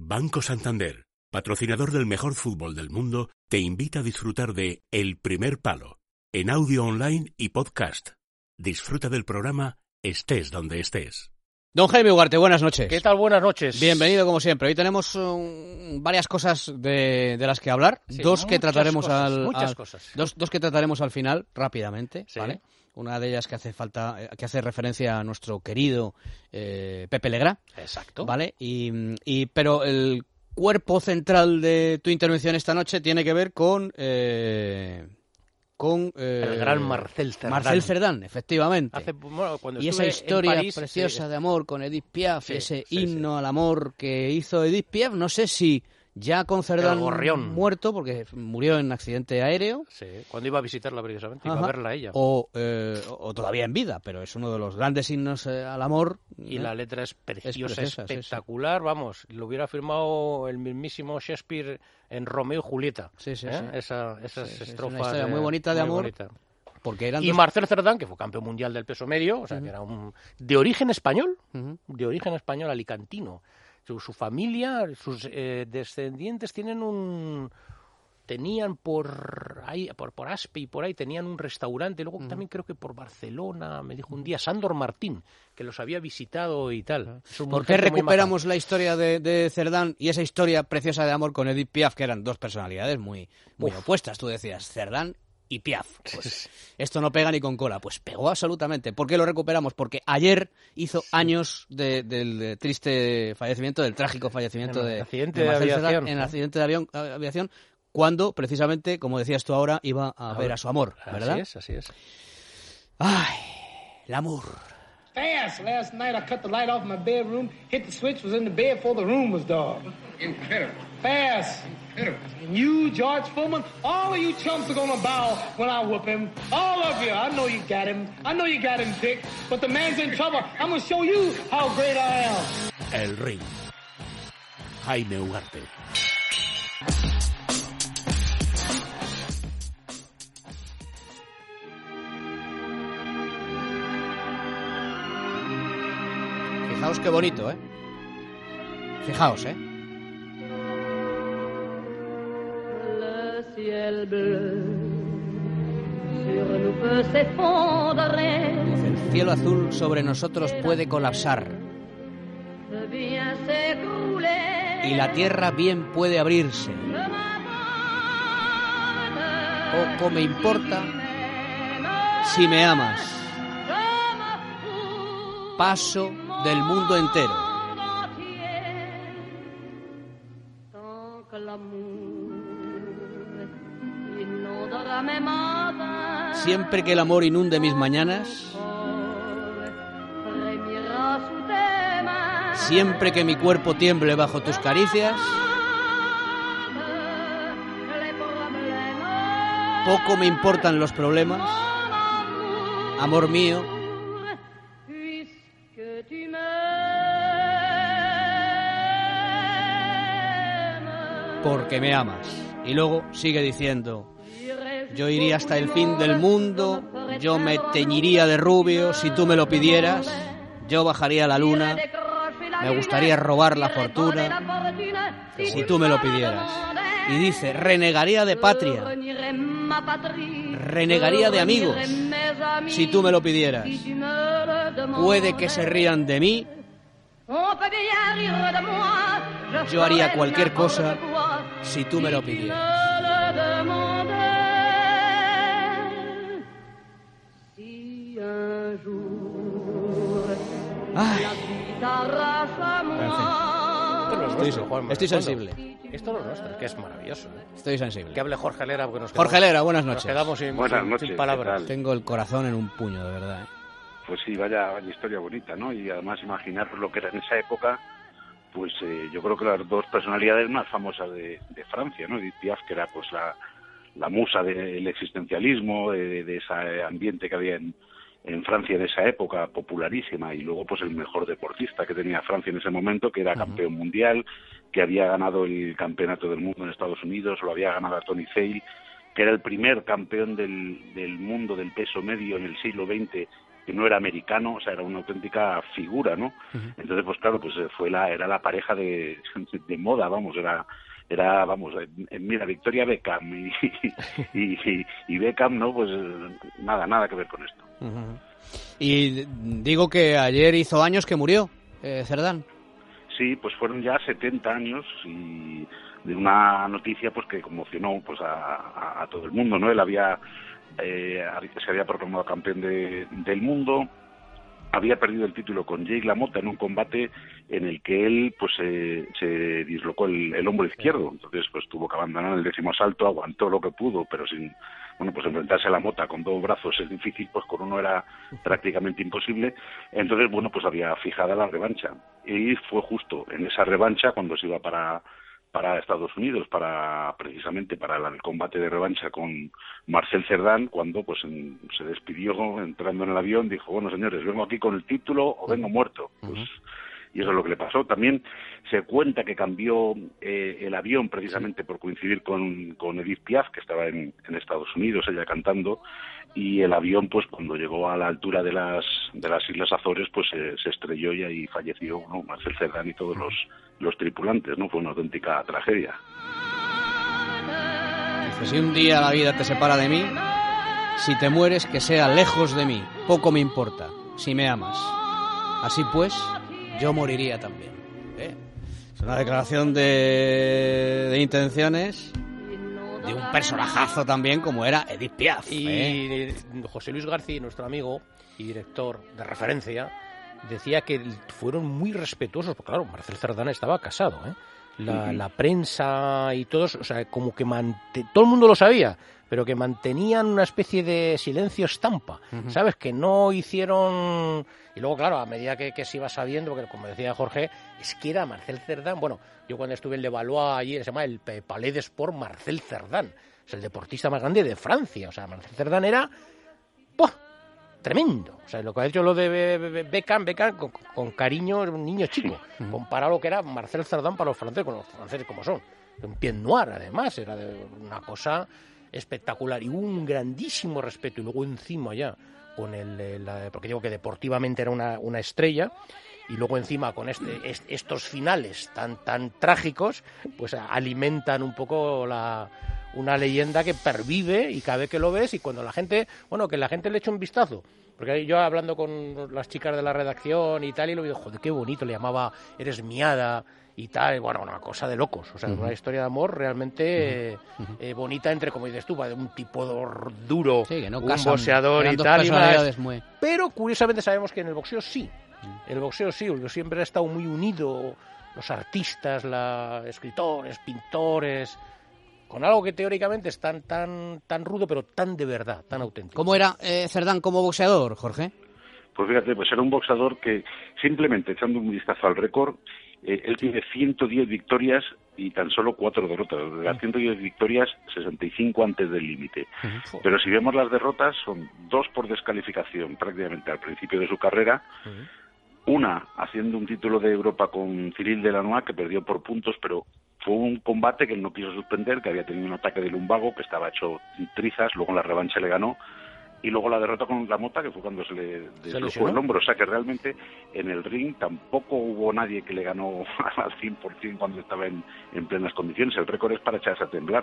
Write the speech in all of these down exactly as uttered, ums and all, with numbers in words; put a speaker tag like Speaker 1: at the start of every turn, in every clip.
Speaker 1: Banco Santander, patrocinador del mejor fútbol del mundo, te invita a disfrutar de El Primer Palo, en audio online y podcast. Disfruta del programa estés donde estés.
Speaker 2: Don Jaime Ugarte, buenas noches.
Speaker 3: ¿Qué tal? Buenas noches.
Speaker 2: Bienvenido como siempre. Hoy tenemos um, varias cosas de, de las que hablar,
Speaker 3: sí,
Speaker 2: dos que trataremos
Speaker 3: cosas,
Speaker 2: al,
Speaker 3: muchas
Speaker 2: al
Speaker 3: cosas.
Speaker 2: Dos, dos que trataremos al final rápidamente,
Speaker 3: sí.
Speaker 2: ¿vale? Una de ellas que hace falta, que hace referencia a nuestro querido eh, Pepe Legrá.
Speaker 3: Exacto.
Speaker 2: ¿Vale? Y, y pero el cuerpo central de tu intervención esta noche tiene que ver con eh, con eh,
Speaker 3: el gran Marcel Cerdán.
Speaker 2: Marcel Cerdán, efectivamente.
Speaker 3: Hace, bueno, cuando
Speaker 2: y esa historia París, preciosa sí. de amor con Edith Piaf, sí, ese sí, himno sí. al amor que hizo Edith Piaf, no sé si ya con Cerdán muerto, porque murió en accidente aéreo.
Speaker 3: Sí, cuando iba a visitarla precisamente, Ajá. iba a verla a ella.
Speaker 2: O, eh, o todavía en vida, pero es uno de los grandes himnos eh, al amor.
Speaker 3: Y
Speaker 2: ¿eh?
Speaker 3: la letra es preciosa,
Speaker 2: es preciosa
Speaker 3: espectacular, sí, sí. vamos, lo hubiera firmado el mismísimo Shakespeare en Romeo y Julieta.
Speaker 2: Sí, sí,
Speaker 3: ¿eh?
Speaker 2: sí.
Speaker 3: Esa, esas
Speaker 2: sí, sí,
Speaker 3: estrofas.
Speaker 2: Es una historia muy bonita de
Speaker 3: muy
Speaker 2: amor.
Speaker 3: Bonita.
Speaker 2: Porque eran
Speaker 3: y
Speaker 2: dos...
Speaker 3: Marcel Cerdán, que fue campeón mundial del peso medio, o sea, uh-huh. que era un de origen español, uh-huh. de origen español alicantino. Su, su familia, sus eh, descendientes tienen un tenían por ahí por por Aspe y por ahí tenían un restaurante, luego uh-huh. también creo que por Barcelona, me dijo un día Sándor Martín, que los había visitado y tal.
Speaker 2: Uh-huh. ¿Por qué recuperamos la historia de, de Cerdán y esa historia preciosa de amor con Edith Piaf, que eran dos personalidades muy, muy opuestas? Tú decías Cerdán y Piaf. Pues esto no pega ni con cola. Pues pegó absolutamente. ¿Por qué lo recuperamos? Porque ayer hizo años de, del de triste fallecimiento, del trágico fallecimiento
Speaker 3: en
Speaker 2: de,
Speaker 3: accidente
Speaker 2: de,
Speaker 3: de
Speaker 2: Marcel
Speaker 3: aviación,
Speaker 2: Cerdán, en el accidente de avión, aviación, cuando precisamente, como decías tú ahora, iba a, a ver a su amor, ¿verdad?
Speaker 3: Así es, así es.
Speaker 2: Ay, el amor.
Speaker 4: Fast. Last night I cut the light off my bedroom, hit the switch, was in the bed before the room was dark. Incredible. Fast. Incredible. And you, George Foreman, all of you chumps are gonna bow when I whoop him. All of you. I know you got him. I know you got him picked. But the man's in trouble. I'm gonna show you how great I am.
Speaker 1: El Ring. Jaime Ugarte.
Speaker 2: Fijaos qué bonito, ¿eh? Fijaos, ¿eh? Dice, el cielo azul sobre nosotros puede colapsar y la tierra bien puede abrirse. Poco me importa si me amas. Paso del mundo entero. Siempre que el amor inunde mis mañanas, siempre que mi cuerpo tiemble bajo tus caricias, poco me importan los problemas, amor mío, porque me amas. Y luego sigue diciendo: yo iría hasta el fin del mundo, yo me teñiría de rubio si tú me lo pidieras, yo bajaría a la luna, me gustaría robar la fortuna si tú me lo pidieras. Y dice, renegaría de patria, renegaría de amigos si tú me lo pidieras. Puede que se rían de mí, yo haría cualquier cosa si tú me lo pidieras. Ay. Estoy,
Speaker 3: Juanma,
Speaker 2: estoy sensible.
Speaker 3: Esto no es nuestro, que es maravilloso, ¿eh?
Speaker 2: Estoy sensible.
Speaker 3: Que hable Jorge Lera, porque nos quedamos,
Speaker 2: Jorge Lera, buenas noches.
Speaker 3: Nos quedamos sin,
Speaker 5: buenas
Speaker 3: sin,
Speaker 5: noches,
Speaker 3: sin palabras.
Speaker 2: Tengo el corazón en un puño, de verdad, ¿eh?
Speaker 5: Pues sí, vaya, vaya historia bonita, ¿no? Y además imaginar lo que era en esa época, pues eh, yo creo que las dos personalidades más famosas de, de Francia, ¿no? Edith Piaf, que era pues la, la musa del existencialismo, de, de ese ambiente que había en, en Francia en esa época, popularísima, y luego pues el mejor deportista que tenía Francia en ese momento, que era uh-huh. campeón mundial, que había ganado el campeonato del mundo en Estados Unidos, lo había ganado a Tony Sale, que era el primer campeón del, del mundo del peso medio en el siglo veinte que no era americano, o sea, era una auténtica figura, ¿no? Uh-huh. Entonces, pues claro, pues fue la, era la pareja de, de moda, vamos, era... Era, vamos, mira, Victoria Beckham y, y, y, y Beckham, ¿no? Pues nada, nada que ver con esto.
Speaker 2: Uh-huh. Y digo que ayer hizo años que murió, eh, Cerdán.
Speaker 5: Sí, pues fueron ya setenta años y de una noticia pues que conmocionó pues a, a, a todo el mundo, ¿no? Él había, eh, se había proclamado campeón de, del mundo, había perdido el título con Jake LaMotta en un combate en el que él pues eh, se dislocó el, el hombro izquierdo, entonces pues tuvo que abandonar el décimo asalto, aguantó lo que pudo, pero sin, bueno, pues enfrentarse a LaMotta con dos brazos es difícil, pues con uno era prácticamente imposible, entonces bueno, pues había fijada la revancha, y fue justo en esa revancha cuando se iba para para Estados Unidos, para precisamente para el combate de revancha con Marcel Cerdán, cuando pues en, se despidió entrando en el avión, dijo, bueno señores, vengo aquí con el título o vengo muerto. Pues, uh-huh. Y eso es lo que le pasó. También se cuenta que cambió eh, el avión precisamente por coincidir con, con Edith Piaf, que estaba en, en Estados Unidos, ella cantando, y el avión, pues cuando llegó a la altura de las de las Islas Azores, pues eh, se estrelló y ahí falleció, ¿no? Marcel Cerdán y todos los, los tripulantes, ¿no? Fue una auténtica tragedia.
Speaker 2: Dice, si un día la vida te separa de mí, si te mueres, que sea lejos de mí, poco me importa, si me amas. Así pues, yo moriría también. ¿Eh? Es una declaración de, de intenciones de un personajazo también como era Edith Piaf.
Speaker 3: Y
Speaker 2: ¿eh?
Speaker 3: José Luis García, nuestro amigo y director de referencia, decía que fueron muy respetuosos, porque claro, Marcel Cerdán estaba casado, ¿eh? La, uh-huh. la prensa y todos, o sea, como que mante... todo el mundo lo sabía, pero que mantenían una especie de silencio estampa, uh-huh. ¿sabes? Que no hicieron... Y luego, claro, a medida que, que se iba sabiendo, porque como decía Jorge, es que era Marcel Cerdán, bueno, yo cuando estuve en Levallois allí, se llama el Palais de Sport Marcel Cerdán, es el deportista más grande de Francia, o sea, Marcel Cerdán era... ¡Puah! Tremendo, o sea, lo que ha hecho lo de Beckham, Beckham con, con cariño, era un niño chico, sí. Comparado a lo que era Marcel Cerdán para los franceses, con los franceses como son, un pied noir además, era de una cosa espectacular y un grandísimo respeto, y luego encima ya con el, el porque digo que deportivamente era una, una estrella, y luego encima con este est, estos finales tan tan trágicos, pues alimentan un poco la una leyenda que pervive, y cada vez que lo ves, y cuando la gente, bueno, que la gente le eche un vistazo, porque yo hablando con las chicas de la redacción y tal, y lo digo, joder, qué bonito, le llamaba Eres miada y tal, bueno, una cosa de locos, o sea, uh-huh. una historia de amor realmente uh-huh. eh, eh, bonita, entre, como dices tú, de un tipo duro, sí, que no un casan, boxeador y tal, y más, muy... pero curiosamente sabemos que en el boxeo sí, uh-huh. el boxeo sí, porque siempre ha estado muy unido, los artistas, los escritores, pintores, con algo que teóricamente es tan tan tan rudo, pero tan de verdad, tan auténtico.
Speaker 2: ¿Cómo era eh, Cerdán como boxeador, Jorge?
Speaker 5: Pues fíjate, pues era un boxeador que simplemente echando un vistazo al récord, eh, él tiene ciento diez victorias y tan solo cuatro derrotas. De las ciento diez victorias, sesenta y cinco antes del límite. Uh-huh. Pero si vemos las derrotas, son dos por descalificación prácticamente al principio de su carrera. Uh-huh. Una haciendo un título de Europa con Cyril Delannoy, que perdió por puntos, pero fue un combate que él no quiso suspender, que había tenido un ataque de lumbago, que estaba hecho trizas, luego en la revancha le ganó, y luego la derrota con LaMotta, que fue cuando se le deslocó el hombro. O sea que realmente en el ring tampoco hubo nadie que le ganó al cien por ciento cuando estaba en, en plenas condiciones. El récord es para echarse a temblar.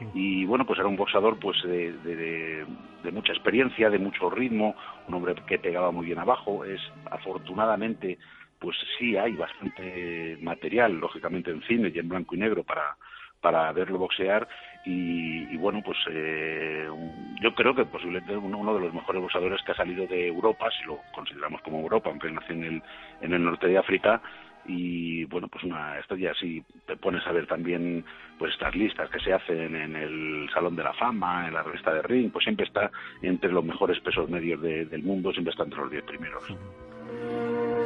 Speaker 5: Y bueno, pues era un boxeador pues de, de, de, de mucha experiencia, de mucho ritmo, un hombre que pegaba muy bien abajo. Es afortunadamente, pues sí hay bastante material, lógicamente en cine y en blanco y negro para para verlo boxear, y, y bueno, pues eh, yo creo que posiblemente uno, uno de los mejores boxeadores que ha salido de Europa, si lo consideramos como Europa, aunque nació en el, en el norte de África, y bueno, pues una esto ya si te pones a ver también pues estas listas que se hacen en el Salón de la Fama, en la revista de Ring, pues siempre está entre los mejores pesos medios de, del mundo, siempre está entre los diez primeros.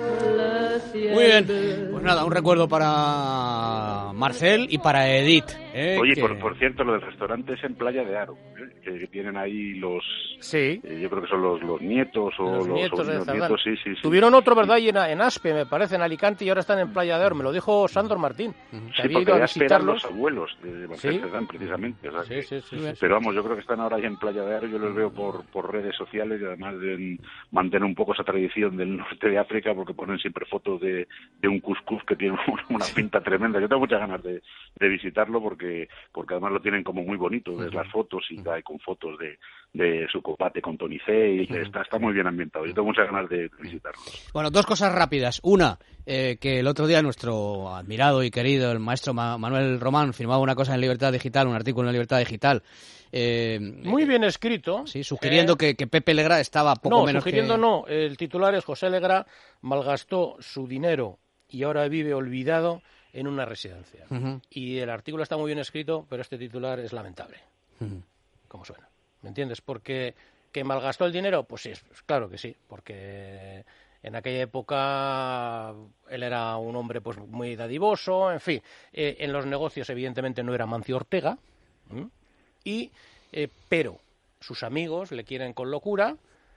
Speaker 2: Muy bien, pues nada, un recuerdo para Marcel y para Edith, Eh,
Speaker 5: Oye,
Speaker 2: que...
Speaker 5: por, por cierto, lo del restaurante es en Playa de Aro, ¿eh? que, que tienen ahí los...
Speaker 3: Sí.
Speaker 5: Eh, yo creo que son los, los nietos o
Speaker 3: Los
Speaker 5: los,
Speaker 3: nietos de
Speaker 5: los
Speaker 3: Cerdán.
Speaker 5: nietos, sí, sí, sí.
Speaker 3: Tuvieron otro, ¿verdad? Y en, en Aspe, me parece, en Alicante, y ahora están en Playa de Oro. Me lo dijo Sandor Martín. Que
Speaker 5: Sí,
Speaker 3: había
Speaker 5: porque
Speaker 3: ido a
Speaker 5: ya esperan
Speaker 3: visitarlos.
Speaker 5: los abuelos de Marcel
Speaker 3: ¿Sí?
Speaker 5: Cerdán, precisamente. O sea
Speaker 3: Sí,
Speaker 5: que-
Speaker 3: sí, sí, sí.
Speaker 5: Pero vamos, yo creo que están ahora ahí en Playa de Aro, yo los veo por, por redes sociales y además de mantener un poco esa tradición del norte de África porque ponen siempre fotos de, de un cuscús que tiene una pinta tremenda. Yo tengo muchas ganas de, de visitarlo porque porque además lo tienen como muy bonito, ves las fotos y hay con fotos de, de su combate con Tony C y está, está muy bien ambientado. Yo tengo muchas ganas de visitarlo.
Speaker 2: Bueno, dos cosas rápidas. Una, eh, que el otro día nuestro admirado y querido, el maestro Ma- Manuel Román, firmaba una cosa en Libertad Digital, un artículo en Libertad Digital. Eh,
Speaker 3: Muy bien escrito.
Speaker 2: Sí, sugiriendo
Speaker 3: eh,
Speaker 2: que, que Pepe Legrá estaba poco
Speaker 3: no,
Speaker 2: menos
Speaker 3: sugiriendo
Speaker 2: que...
Speaker 3: no. El titular es José Legrá malgastó su dinero y ahora vive olvidado en una residencia.
Speaker 2: Uh-huh.
Speaker 3: Y el artículo está muy bien escrito, pero este titular es lamentable.
Speaker 2: Uh-huh.
Speaker 3: ¿Cómo suena? ¿Me entiendes? Porque que malgastó el dinero, pues sí, pues claro que sí, porque en aquella época él era un hombre pues muy dadivoso, en fin, eh, en los negocios evidentemente no era Mancio Ortega, ¿m? y eh, pero sus amigos le quieren con locura,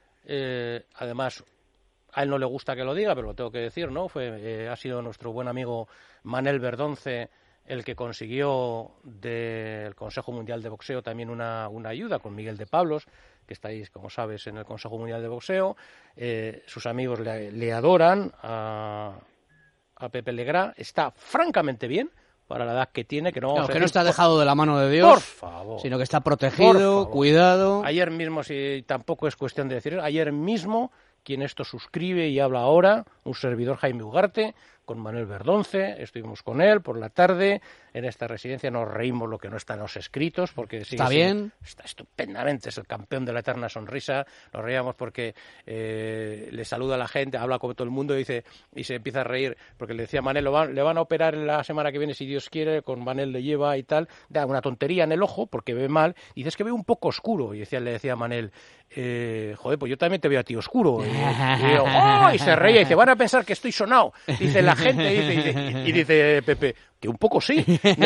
Speaker 3: eh, además a él no le gusta que lo diga, pero lo tengo que decir, ¿no? Fue, eh, ha sido nuestro buen amigo Manel Verdonce el que consiguió del Consejo Mundial de Boxeo también una, una ayuda con Miguel de Pablos, que estáis, como sabes, en el Consejo Mundial de Boxeo. Eh, sus amigos le, le adoran a, a Pepe Legrá. Está francamente bien para la edad que tiene, que no,
Speaker 2: Claro,
Speaker 3: vamos a
Speaker 2: que no
Speaker 3: decir,
Speaker 2: está
Speaker 3: por-
Speaker 2: dejado de la mano de Dios,
Speaker 3: por favor.
Speaker 2: sino que está
Speaker 3: Por
Speaker 2: protegido,
Speaker 3: favor.
Speaker 2: cuidado.
Speaker 3: Ayer mismo, si tampoco es cuestión de decir, ayer mismo, quien esto suscribe y habla ahora, un servidor Jaime Ugarte, con Manuel Verdonce, estuvimos con él por la tarde, en esta residencia nos reímos lo que no está en los escritos, porque sigue
Speaker 2: ¿Está
Speaker 3: siendo-
Speaker 2: bien?
Speaker 3: está estupendamente, es el campeón de la eterna sonrisa, nos reíamos porque eh, le saluda a la gente, habla con todo el mundo y dice y se empieza a reír, porque le decía a Manel, lo van- le van a operar la semana que viene si Dios quiere, con Manel le lleva y tal, da una tontería en el ojo porque ve mal, y dice es que ve un poco oscuro, y decía, le decía a Manel, eh, joder, pues yo también te veo a ti oscuro, y, y, yo, ¡oh! Y se reía, y dice, van a pensar que estoy sonado, dice la gente, dice, y, dice, y dice Pepe, que un poco sí.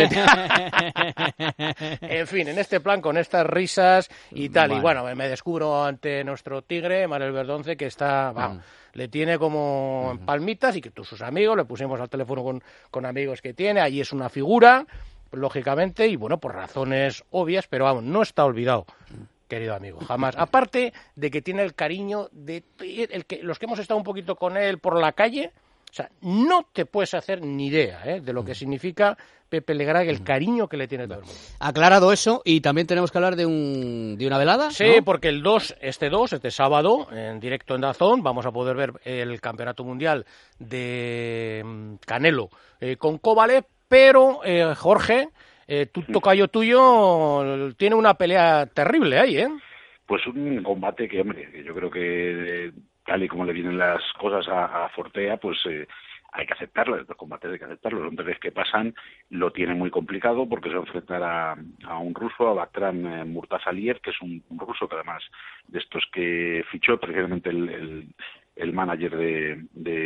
Speaker 3: En fin, en este plan, con estas risas y tal.
Speaker 2: Vale.
Speaker 3: Y bueno, me descubro ante nuestro tigre, Manuel Verdonce, que está, vamos, le tiene como en palmitas y que todos sus amigos, le pusimos al teléfono con, con amigos que tiene, allí es una figura, lógicamente, y bueno, por razones obvias, pero vamos, no está olvidado. Querido amigo, jamás. Aparte de que tiene el cariño de el que, los que hemos estado un poquito con él por la calle, o sea, no te puedes hacer ni idea ¿eh? de lo que significa Pepe Legrá, el cariño que le tiene todo el mundo.
Speaker 2: Aclarado eso, y también tenemos que hablar de un de una velada,
Speaker 3: Sí,
Speaker 2: ¿no?
Speaker 3: porque el dos, este dos, este sábado, en directo en DAZN, vamos a poder ver el Campeonato Mundial de mm, Canelo eh, con Kovalev, pero eh, Jorge, eh, tu tocayo tuyo tiene una pelea terrible ahí, ¿eh?
Speaker 5: Pues un combate que, hombre, que yo creo que eh, tal y como le vienen las cosas a, a Fortea, pues eh, hay que aceptarlo, los combates hay que aceptarlos. Los hombres que pasan lo tienen muy complicado porque se va a enfrentar a, a un ruso, a Baktran eh, Murtazaliev, que es un, un ruso que además de estos que fichó precisamente el, el, el manager de...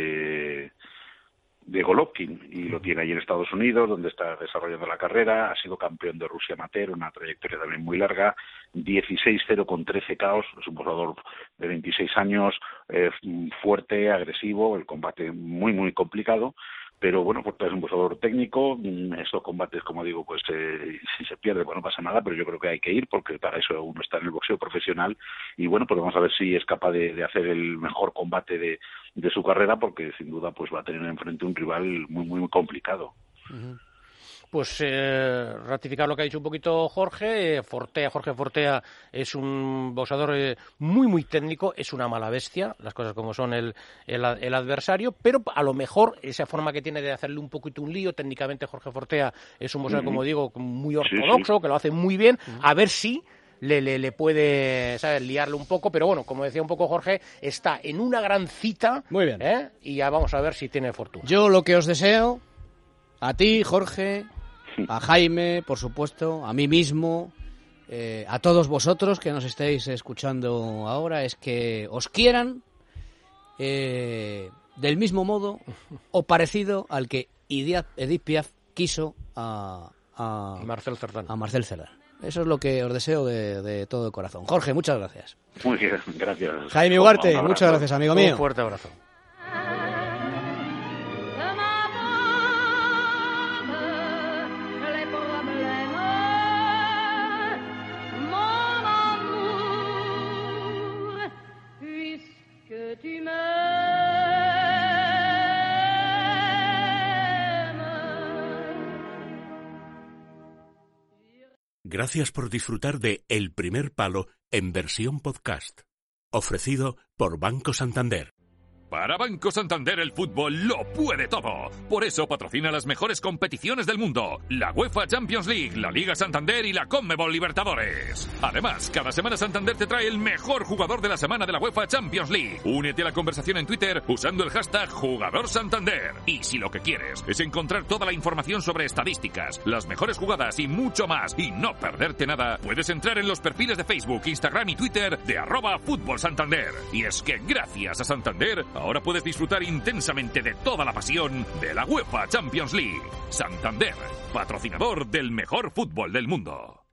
Speaker 5: de de Golovkin, y lo tiene ahí en Estados Unidos, donde está desarrollando la carrera, ha sido campeón de Rusia amateur, una trayectoria también muy larga, dieciséis cero con trece caos, es un boxeador de veintiséis años, eh, fuerte, agresivo, el combate muy, muy complicado, pero bueno, pues es un boxeador técnico, estos combates, como digo, pues eh, si se pierde, pues no pasa nada, pero yo creo que hay que ir, porque para eso uno está en el boxeo profesional, y bueno, pues vamos a ver si es capaz de, de hacer el mejor combate de, de su carrera, porque sin duda pues va a tener enfrente un rival muy, muy complicado.
Speaker 3: Uh-huh. Pues eh, ratificar lo que ha dicho un poquito Jorge, eh, Fortea, Jorge Fortea es un boxeador eh, muy muy técnico, es una mala bestia, las cosas como son el, el, el adversario, pero a lo mejor esa forma que tiene de hacerle un poquito un lío, técnicamente Jorge Fortea es un boxeador, uh-huh. como digo, muy ortodoxo, sí, sí. que lo hace muy bien, uh-huh. a ver si le, le, le puede, ¿sabes?, liarle un poco, pero bueno, como decía un poco Jorge, está en una gran cita,
Speaker 2: muy bien,
Speaker 3: ¿eh? Y ya vamos a ver si tiene fortuna.
Speaker 2: Yo lo que os deseo, a ti, Jorge, a Jaime, por supuesto, a mí mismo, eh, a todos vosotros que nos estáis escuchando ahora, es que os quieran eh, del mismo modo o parecido al que Edith Piaf quiso a, a,
Speaker 3: Marcel Cerdán.
Speaker 2: a Marcel Cerdán. Eso es lo que os deseo de, de todo corazón. Jorge, muchas gracias.
Speaker 5: Muy bien, gracias.
Speaker 2: Jaime Ugarte, muchas gracias, amigo mío.
Speaker 3: Un fuerte abrazo.
Speaker 1: Gracias por disfrutar de El Primer Palo en versión podcast, ofrecido por Banco Santander.
Speaker 6: Para Banco Santander el fútbol lo puede todo. Por eso patrocina las mejores competiciones del mundo. La UEFA Champions League, la Liga Santander y la Conmebol Libertadores. Además, cada semana Santander te trae el mejor jugador de la semana de la UEFA Champions League. Únete a la conversación en Twitter usando el hashtag Jugador Santander. Y si lo que quieres es encontrar toda la información sobre estadísticas, las mejores jugadas y mucho más, y no perderte nada, puedes entrar en los perfiles de Facebook, Instagram y Twitter de arroba Fútbol Santander. Y es que gracias a Santander, ahora puedes disfrutar intensamente de toda la pasión de la UEFA Champions League. Santander, patrocinador del mejor fútbol del mundo.